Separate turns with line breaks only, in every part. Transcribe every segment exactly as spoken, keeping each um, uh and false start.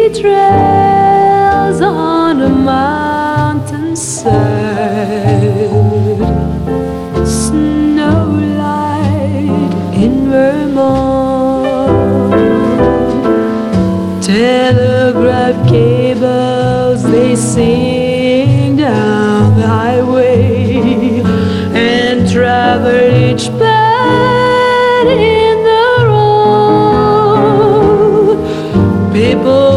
trails on a mountainside, snowlight in Vermont, telegraph cables they sing down the highway and travel each bend in the road. People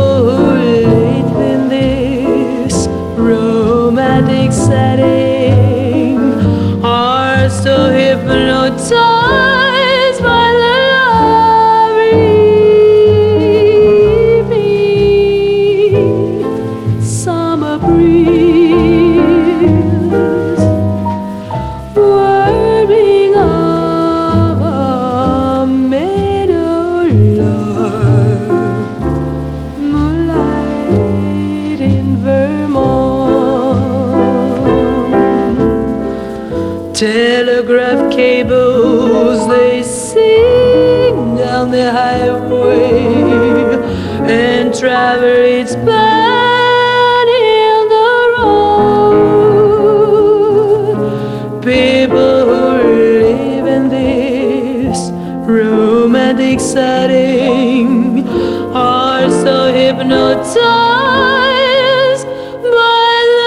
romantic setting are so hypnotized by the lovely summer breeze, whirling of a meadowlark, moonlight in Vermont. Telegraph cables they sing down the highway and travel its bend in the road. People who live in this romantic setting are so hypnotized by the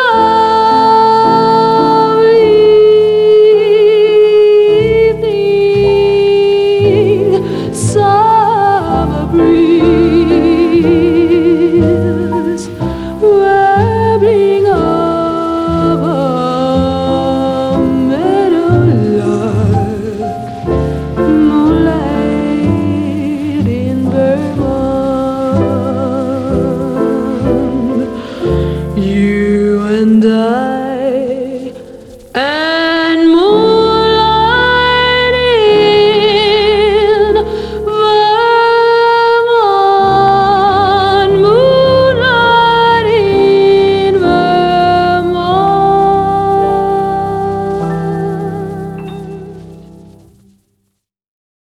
summer breeze, warbling of a meadowlark, moonlight in Vermont.